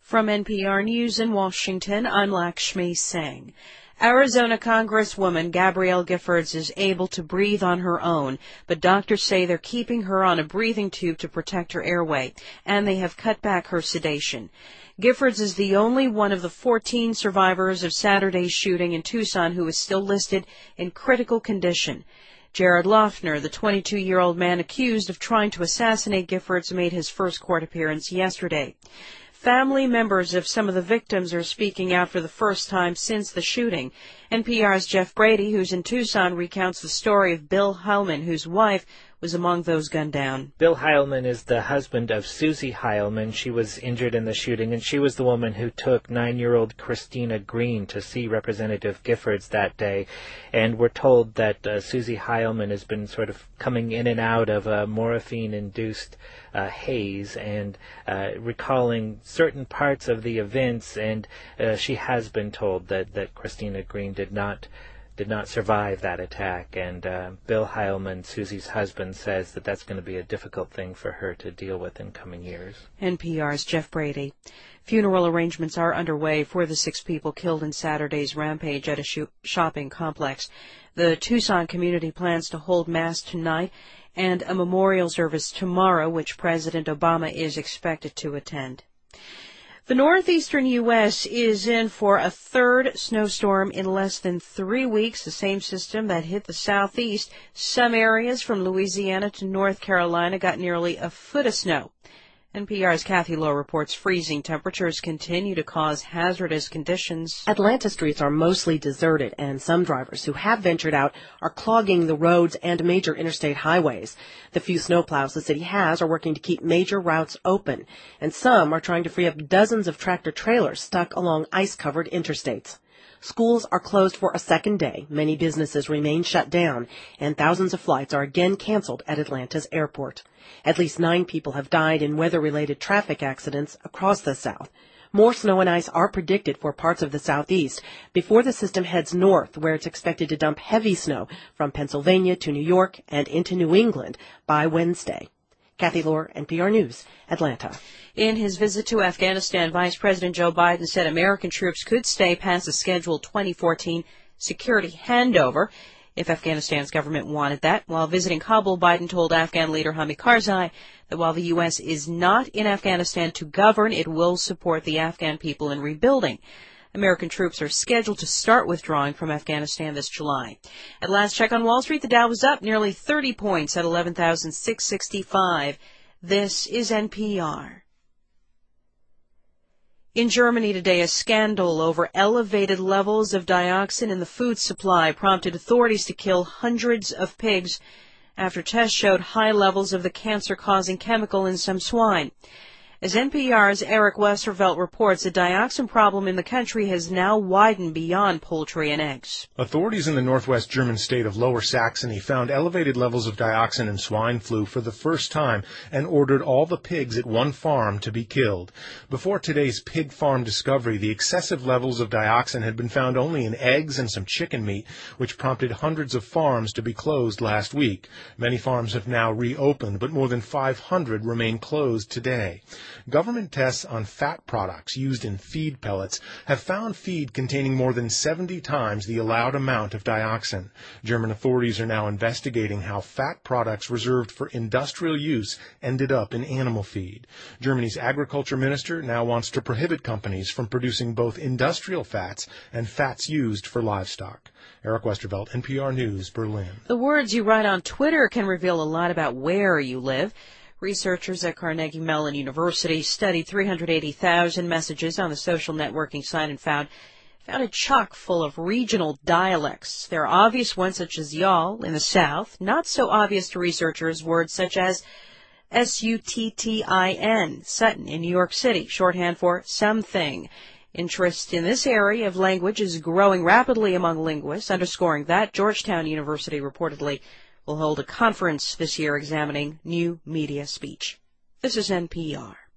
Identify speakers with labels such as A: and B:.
A: From NPR News in Washington, I'm Lakshmi Singh. Arizona Congresswoman Gabrielle Giffords is able to breathe on her own, but doctors say they're keeping her on a breathing tube to protect her airway, and they have cut back her sedation. Giffords is the only one of the 14 survivors of Saturday's shooting in Tucson who is still listed in critical condition. Jared Loughner, the 22-year-old man accused of trying to assassinate Giffords, made his first court appearance yesterday. Family members of some of the victims are speaking out for the first time since the shooting. NPR's Jeff Brady, who's in Tucson, recounts the story of Bill Heilman, whose wife was among those gunned down.
B: Bill Heilman is the husband of Susie Heilman. She was injured in the shooting, and she was the woman who took 9-year-old Christina Green to see Representative Giffords that day. And we're told that Susie Heilman has been sort of coming in and out of a morphine-induced haze and recalling certain parts of the events, and she has been told that Christina Green did not survive that attack, and Bill Heilman, Susie's husband, says that that's going to be a difficult thing for her to deal with in coming years.
A: NPR's Jeff Brady. Funeral arrangements are underway for the 6 people killed in Saturday's rampage at a shopping complex. The Tucson community plans to hold Mass tonight and a memorial service tomorrow, which President Obama is expected to attend. The northeastern U.S. is in for a third snowstorm in less than 3 weeks, the same system that hit the southeast. Some areas from Louisiana to North Carolina got nearly a foot of snow. NPR's Kathy Lowe reports freezing temperatures continue to cause hazardous conditions.
C: Atlanta streets are mostly deserted, and some drivers who have ventured out are clogging the roads and major interstate highways. The few snowplows the city has are working to keep major routes open, and some are trying to free up dozens of tractor-trailers stuck along ice-covered interstates. Schools are closed for a second day, many businesses remain shut down, and thousands of flights are again canceled at Atlanta's airport. At least 9 people have died in weather-related traffic accidents across the South. More snow and ice are predicted for parts of the Southeast before the system heads north, where it's expected to dump heavy snow from Pennsylvania to New York and into New England by Wednesday. Kathy Lowe, NPR News, Atlanta.
A: In his visit to Afghanistan, Vice President Joe Biden said American troops could stay past the scheduled 2014 security handover if Afghanistan's government wanted that. While visiting Kabul, Biden told Afghan leader Hamid Karzai that while the U.S. is not in Afghanistan to govern, it will support the Afghan people in rebuilding. American troops are scheduled to start withdrawing from Afghanistan this July. At last check on Wall Street, the Dow was up nearly 30 points at 11,665. This is NPR. In Germany today, a scandal over elevated levels of dioxin in the food supply prompted authorities to kill hundreds of pigs after tests showed high levels of the cancer-causing chemical in some swine. As NPR's Eric Westervelt reports, the dioxin problem in the country has now widened beyond poultry and eggs.
D: Authorities in the northwest German state of Lower Saxony found elevated levels of dioxin in swine flu for the first time and ordered all the pigs at one farm to be killed. Before today's pig farm discovery, the excessive levels of dioxin had been found only in eggs and some chicken meat, which prompted hundreds of farms to be closed last week. Many farms have now reopened, but more than 500 remain closed today. Government tests on fat products used in feed pellets have found feed containing more than 70 times the allowed amount of dioxin. German authorities are now investigating how fat products reserved for industrial use ended up in animal feed. Germany's agriculture minister now wants to prohibit companies from producing both industrial fats and fats used for livestock. Eric Westervelt, NPR News, Berlin.
A: The words you write on Twitter can reveal a lot about where you live. Researchers at Carnegie Mellon University studied 380,000 messages on the social networking site and found it chock full of regional dialects. There are obvious ones such as y'all in the South, not so obvious to researchers words such as S-U-T-T-I-N, Sutton in New York City, shorthand for something. Interest in this area of language is growing rapidly among linguists, underscoring that Georgetown University reportedly will hold a conference this year examining new media speech. This is NPR.